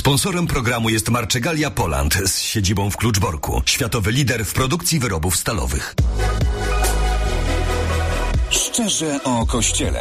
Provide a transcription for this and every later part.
Sponsorem programu jest Marczegalia Poland z siedzibą w Kluczborku. Światowy lider w produkcji wyrobów stalowych. Szczerze o Kościele.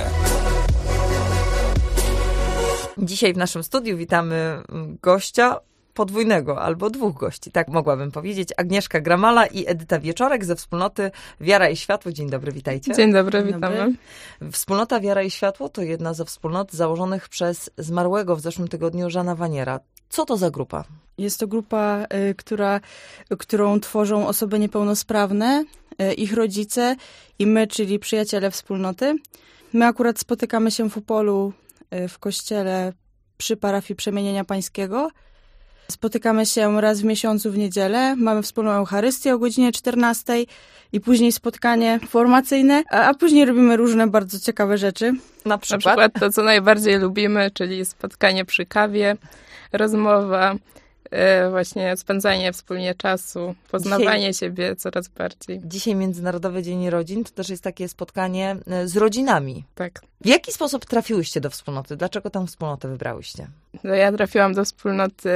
Dzisiaj w naszym studiu witamy gościa podwójnego, albo dwóch gości, tak mogłabym powiedzieć. Agnieszka Gramala i Edyta Wieczorek ze wspólnoty Wiara i Światło. Dzień dobry, witajcie. Dzień dobry, witamy. Wspólnota Wiara i Światło to jedna ze wspólnot założonych przez zmarłego w zeszłym tygodniu Jeana Waniera. Co to za grupa? Jest to grupa, którą tworzą osoby niepełnosprawne, ich rodzice i my, czyli przyjaciele wspólnoty. My akurat spotykamy się w Opolu w kościele przy parafii Przemienienia Pańskiego. Spotykamy się raz w miesiącu w niedzielę, mamy wspólną Eucharystię o godzinie 14 i później spotkanie formacyjne, a później robimy różne bardzo ciekawe rzeczy. Na przykład to, co najbardziej lubimy, czyli spotkanie przy kawie, rozmowa, właśnie spędzanie wspólnie czasu, poznawanie siebie coraz bardziej. Dzisiaj Międzynarodowy Dzień Rodzin to też jest takie spotkanie z rodzinami. Tak. W jaki sposób trafiłyście do wspólnoty? Dlaczego tę wspólnotę wybrałyście? Ja trafiłam do wspólnoty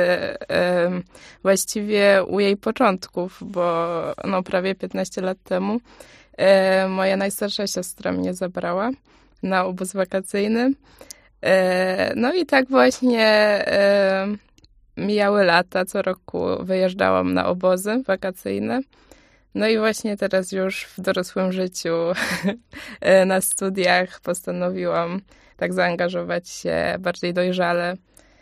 właściwie u jej początków, bo prawie 15 lat temu moja najstarsza siostra mnie zabrała na obóz wakacyjny. No i tak właśnie mijały lata, co roku wyjeżdżałam na obozy wakacyjne. No i właśnie teraz już w dorosłym życiu na studiach postanowiłam tak zaangażować się bardziej dojrzale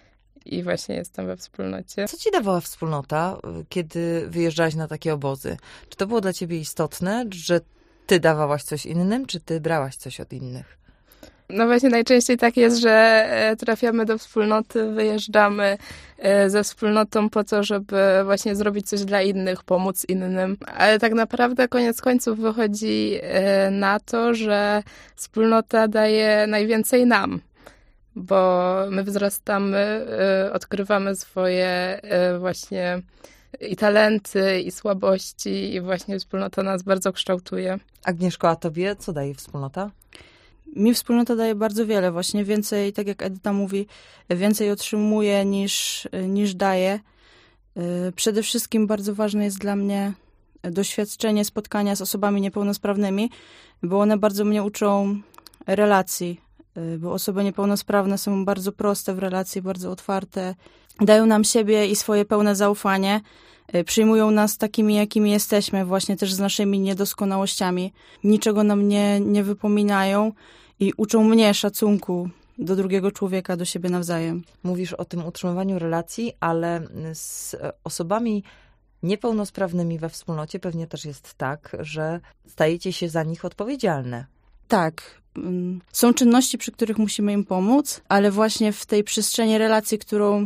i właśnie jestem we wspólnocie. Co ci dawała wspólnota, kiedy wyjeżdżałaś na takie obozy? Czy to było dla ciebie istotne, że ty dawałaś coś innym, czy ty brałaś coś od innych? No właśnie najczęściej tak jest, że trafiamy do wspólnoty, wyjeżdżamy ze wspólnotą po to, żeby właśnie zrobić coś dla innych, pomóc innym. Ale tak naprawdę koniec końców wychodzi na to, że wspólnota daje najwięcej nam, bo my wzrastamy, odkrywamy swoje właśnie i talenty, i słabości i właśnie wspólnota nas bardzo kształtuje. Agnieszko, a tobie co daje wspólnota? Mi wspólnota daje bardzo wiele, właśnie więcej, tak jak Edyta mówi, więcej otrzymuje niż daje. Przede wszystkim bardzo ważne jest dla mnie doświadczenie spotkania z osobami niepełnosprawnymi, bo one bardzo mnie uczą relacji, bo osoby niepełnosprawne są bardzo proste w relacji, bardzo otwarte, dają nam siebie i swoje pełne zaufanie, przyjmują nas takimi, jakimi jesteśmy, właśnie też z naszymi niedoskonałościami. Niczego nam nie wypominają i uczą mnie szacunku do drugiego człowieka, do siebie nawzajem. Mówisz o tym utrzymywaniu relacji, ale z osobami niepełnosprawnymi we wspólnocie pewnie też jest tak, że stajecie się za nich odpowiedzialne. Tak. Są czynności, przy których musimy im pomóc, ale właśnie w tej przestrzeni relacji,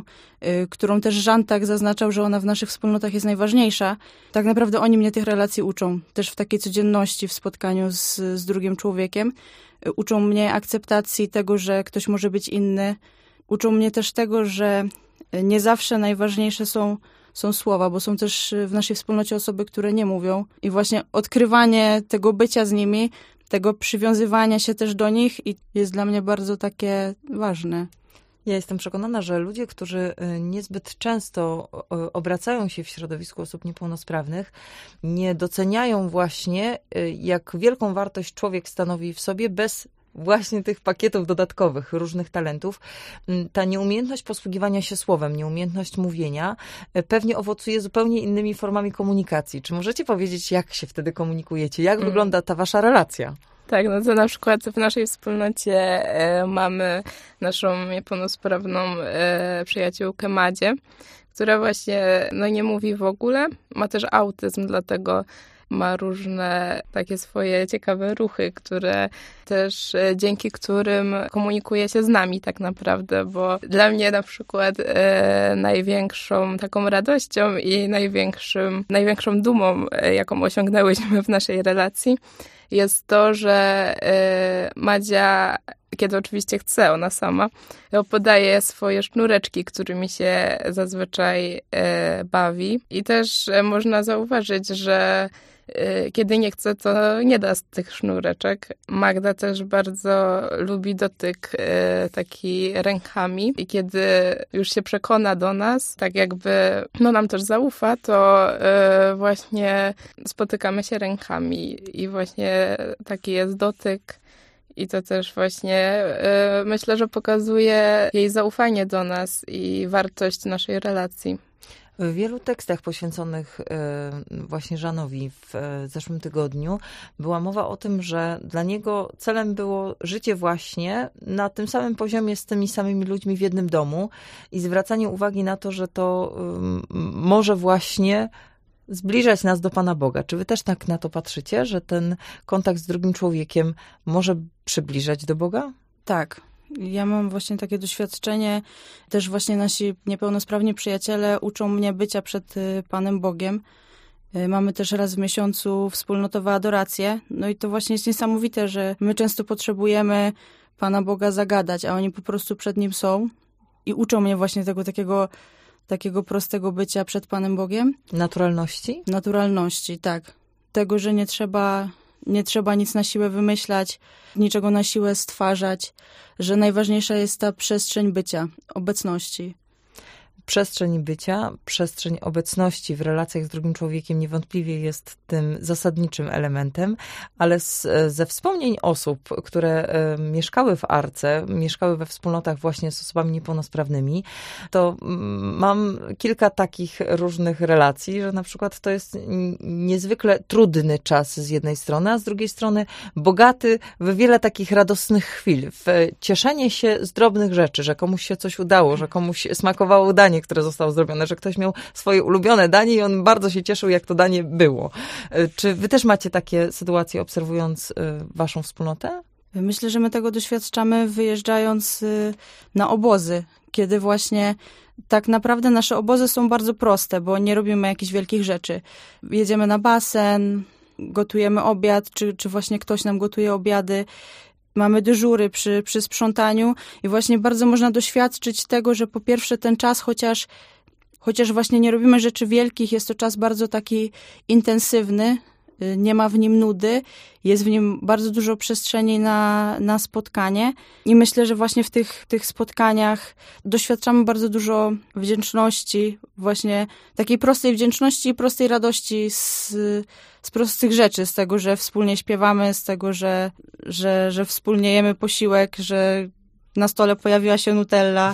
którą też Jean tak zaznaczał, że ona w naszych wspólnotach jest najważniejsza, tak naprawdę oni mnie tych relacji uczą. Też w takiej codzienności, w spotkaniu z drugim człowiekiem. Uczą mnie akceptacji tego, że ktoś może być inny. Uczą mnie też tego, że nie zawsze najważniejsze są słowa, bo są też w naszej wspólnocie osoby, które nie mówią. I właśnie odkrywanie tego bycia z nimi, tego przywiązywania się też do nich i jest dla mnie bardzo takie ważne. Ja jestem przekonana, że ludzie, którzy niezbyt często obracają się w środowisku osób niepełnosprawnych, nie doceniają właśnie, jak wielką wartość człowiek stanowi w sobie bez właśnie tych pakietów dodatkowych, różnych talentów. Ta nieumiejętność posługiwania się słowem, nieumiejętność mówienia pewnie owocuje zupełnie innymi formami komunikacji. Czy możecie powiedzieć, jak się wtedy komunikujecie? Jak wygląda ta wasza relacja? Tak, no to na przykład w naszej wspólnocie mamy naszą niepełnosprawną przyjaciółkę Madzię, która właśnie nie mówi w ogóle, ma też autyzm, dlatego ma różne takie swoje ciekawe ruchy, które też dzięki którym komunikuje się z nami tak naprawdę, bo dla mnie na przykład największą taką radością i największą dumą, jaką osiągnęłyśmy w naszej relacji, jest to, że Madzia, kiedy oczywiście chce, ona sama, podaje swoje sznureczki, którymi się zazwyczaj bawi. I też można zauważyć, że kiedy nie chce, to nie da z tych sznureczek. Magda też bardzo lubi dotyk taki rękami i kiedy już się przekona do nas, tak jakby nam też zaufa, to właśnie spotykamy się rękami i właśnie taki jest dotyk. I to też właśnie myślę, że pokazuje jej zaufanie do nas i wartość naszej relacji. W wielu tekstach poświęconych właśnie Żanowi w zeszłym tygodniu była mowa o tym, że dla niego celem było życie właśnie na tym samym poziomie z tymi samymi ludźmi w jednym domu i zwracanie uwagi na to, że to może właśnie zbliżać nas do Pana Boga. Czy wy też tak na to patrzycie, że ten kontakt z drugim człowiekiem może przybliżać do Boga? Tak. Ja mam właśnie takie doświadczenie. Też właśnie nasi niepełnosprawni przyjaciele uczą mnie bycia przed Panem Bogiem. Mamy też raz w miesiącu wspólnotowe adoracje. No i to właśnie jest niesamowite, że my często potrzebujemy Pana Boga zagadać, a oni po prostu przed Nim są i uczą mnie właśnie tego takiego prostego bycia przed Panem Bogiem. Naturalności? Naturalności, tak. Tego, że nie trzeba nic na siłę wymyślać, niczego na siłę stwarzać, że najważniejsza jest ta przestrzeń bycia, obecności. Przestrzeń bycia, przestrzeń obecności w relacjach z drugim człowiekiem niewątpliwie jest tym zasadniczym elementem, ale ze wspomnień osób, które mieszkały w Arce, mieszkały we wspólnotach właśnie z osobami niepełnosprawnymi, to mam kilka takich różnych relacji, że na przykład to jest niezwykle trudny czas z jednej strony, a z drugiej strony bogaty w wiele takich radosnych chwil, w cieszenie się z drobnych rzeczy, że komuś się coś udało, że komuś smakowało danie, które zostało zrobione, że ktoś miał swoje ulubione danie i on bardzo się cieszył, jak to danie było. Czy wy też macie takie sytuacje, obserwując waszą wspólnotę? Myślę, że my tego doświadczamy wyjeżdżając na obozy, kiedy właśnie tak naprawdę nasze obozy są bardzo proste, bo nie robimy jakichś wielkich rzeczy. Jedziemy na basen, gotujemy obiad, czy właśnie ktoś nam gotuje obiady. Mamy dyżury przy sprzątaniu i właśnie bardzo można doświadczyć tego, że po pierwsze ten czas, chociaż właśnie nie robimy rzeczy wielkich, jest to czas bardzo taki intensywny, nie ma w nim nudy, jest w nim bardzo dużo przestrzeni na spotkanie i myślę, że właśnie w tych spotkaniach doświadczamy bardzo dużo wdzięczności, właśnie takiej prostej wdzięczności i prostej radości z prostych rzeczy, z tego, że wspólnie śpiewamy, z tego, że wspólnie jemy posiłek, że na stole pojawiła się Nutella.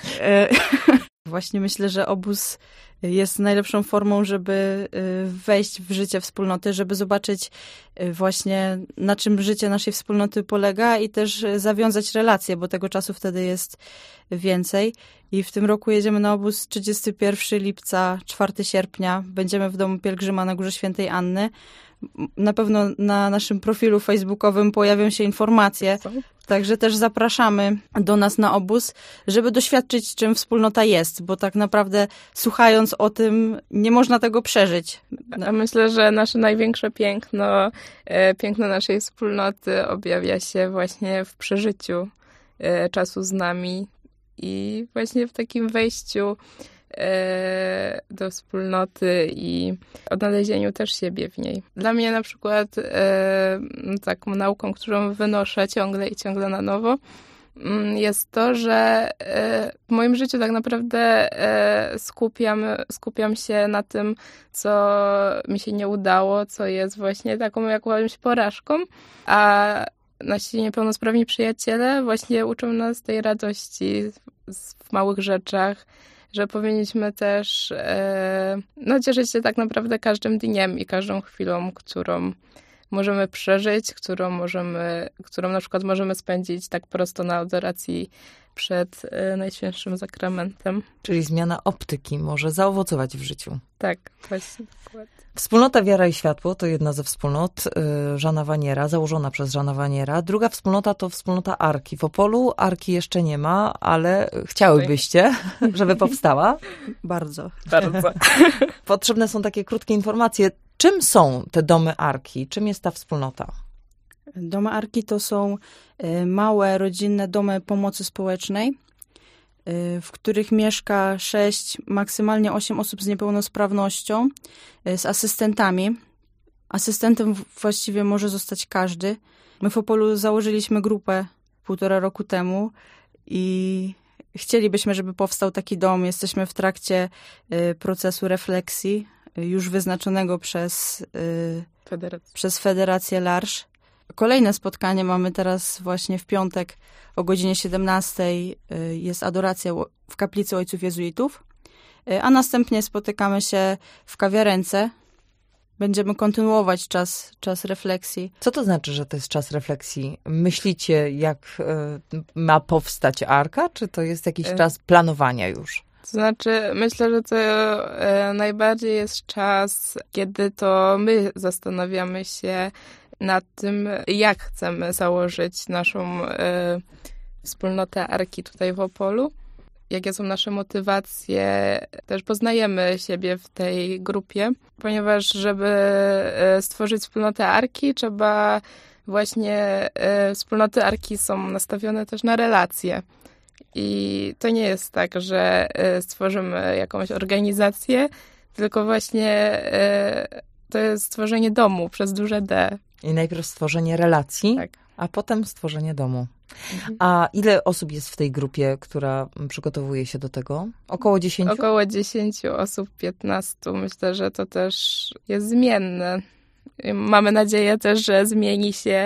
Właśnie myślę, że obóz jest najlepszą formą, żeby wejść w życie wspólnoty, żeby zobaczyć właśnie, na czym życie naszej wspólnoty polega i też zawiązać relacje, bo tego czasu wtedy jest więcej. I w tym roku jedziemy na obóz 31 lipca, 4 sierpnia. Będziemy w domu pielgrzyma na Górze Świętej Anny. Na pewno na naszym profilu facebookowym pojawią się informacje, także też zapraszamy do nas na obóz, żeby doświadczyć, czym wspólnota jest, bo tak naprawdę słuchając o tym nie można tego przeżyć. A myślę, że nasze największe piękno naszej wspólnoty objawia się właśnie w przeżyciu czasu z nami i właśnie w takim wejściu do wspólnoty i odnalezieniu też siebie w niej. Dla mnie na przykład taką nauką, którą wynoszę ciągle i ciągle na nowo, jest to, że w moim życiu tak naprawdę skupiam się na tym, co mi się nie udało, co jest właśnie taką jakąś porażką, a nasi niepełnosprawni przyjaciele właśnie uczą nas tej radości w małych rzeczach, że powinniśmy też cieszyć się tak naprawdę każdym dniem i każdą chwilą, którą możemy przeżyć, którą na przykład możemy spędzić tak prosto na adoracji przed Najświętszym Sakramentem. Czyli zmiana optyki może zaowocować w życiu. Tak, właśnie, dokładnie. Wspólnota Wiara i Światło to jedna ze wspólnot Żana Waniera, założona przez Żana Waniera. Druga wspólnota to wspólnota Arki. W Opolu Arki jeszcze nie ma, ale chciałybyście, żeby powstała? Bardzo. Potrzebne są takie krótkie informacje. Czym są te domy Arki? Czym jest ta wspólnota? Domy Arki to są małe, rodzinne domy pomocy społecznej, w których mieszka 6, maksymalnie 8 osób z niepełnosprawnością, z asystentami. Asystentem właściwie może zostać każdy. My w Opolu założyliśmy grupę 1,5 roku temu i chcielibyśmy, żeby powstał taki dom. Jesteśmy w trakcie procesu refleksji, już wyznaczonego przez Federację L'Arche. Kolejne spotkanie mamy teraz właśnie w piątek o godzinie 17:00. Jest adoracja w kaplicy Ojców Jezuitów, a następnie spotykamy się w kawiarence. Będziemy kontynuować czas refleksji. Co to znaczy, że to jest czas refleksji? Myślicie, jak ma powstać arka, czy to jest jakiś czas planowania już? To znaczy, myślę, że to najbardziej jest czas, kiedy to my zastanawiamy się nad tym, jak chcemy założyć naszą wspólnotę arki tutaj w Opolu. Jakie są nasze motywacje, też poznajemy siebie w tej grupie, ponieważ żeby stworzyć wspólnotę arki, trzeba właśnie, wspólnoty arki są nastawione też na relacje. I to nie jest tak, że stworzymy jakąś organizację, tylko właśnie to jest stworzenie domu przez duże D. I najpierw stworzenie relacji, tak, a potem stworzenie domu. A ile osób jest w tej grupie, która przygotowuje się do tego? Około 10? Około 10 osób, 15. Myślę, że to też jest zmienne. Mamy nadzieję też, że zmieni się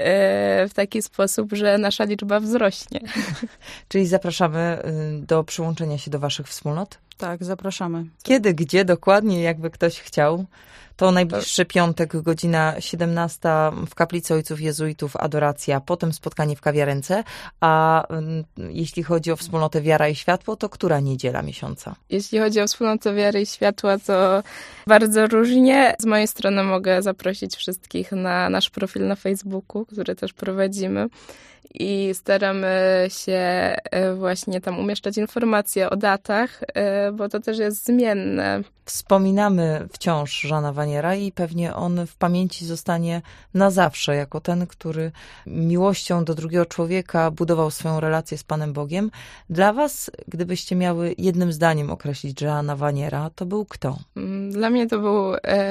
w taki sposób, że nasza liczba wzrośnie. Czyli zapraszamy do przyłączenia się do waszych wspólnot? Tak, zapraszamy. Kiedy, gdzie dokładnie, jakby ktoś chciał? To najbliższy piątek, godzina 17:00 w kaplicy Ojców Jezuitów, adoracja, potem spotkanie w kawiarence. A jeśli chodzi o wspólnotę Wiara i Światło, to która niedziela miesiąca? Jeśli chodzi o wspólnotę Wiary i Światła, to bardzo różnie. Z mojej strony mogę zaprosić wszystkich na nasz profil na Facebooku, który też prowadzimy. I staramy się właśnie tam umieszczać informacje o datach, bo to też jest zmienne. Wspominamy wciąż Jeana Vaniera i pewnie on w pamięci zostanie na zawsze, jako ten, który miłością do drugiego człowieka budował swoją relację z Panem Bogiem. Dla was, gdybyście miały jednym zdaniem określić Jeana Vaniera, to był kto? Dla mnie to był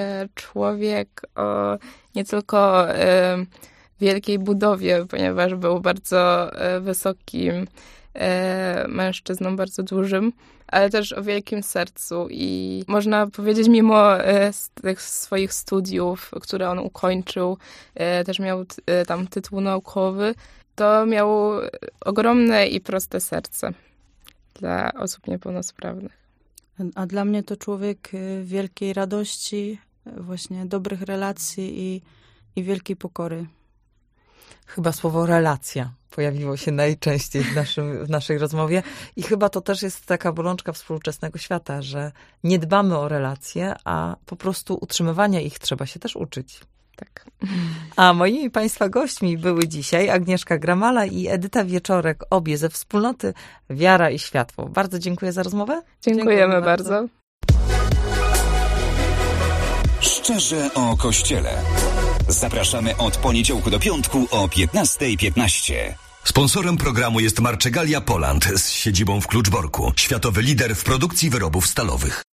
człowiek o nie tylko wielkiej budowie, ponieważ był bardzo wysokim mężczyzną, bardzo dużym, ale też o wielkim sercu i można powiedzieć, mimo tych swoich studiów, które on ukończył, też miał tam tytuł naukowy, to miał ogromne i proste serce dla osób niepełnosprawnych. A dla mnie to człowiek wielkiej radości, właśnie dobrych relacji i wielkiej pokory. Chyba słowo relacja pojawiło się najczęściej w naszej rozmowie i chyba to też jest taka bolączka współczesnego świata, że nie dbamy o relacje, a po prostu utrzymywania ich trzeba się też uczyć. Tak. A moimi Państwa gośćmi były dzisiaj Agnieszka Gramala i Edyta Wieczorek, obie ze wspólnoty Wiara i Światło. Bardzo dziękuję za rozmowę. Dziękujemy bardzo. Szczerze o Kościele. Zapraszamy od poniedziałku do piątku o 15:15. Sponsorem programu jest Marczegalia Poland z siedzibą w Kluczborku. Światowy lider w produkcji wyrobów stalowych.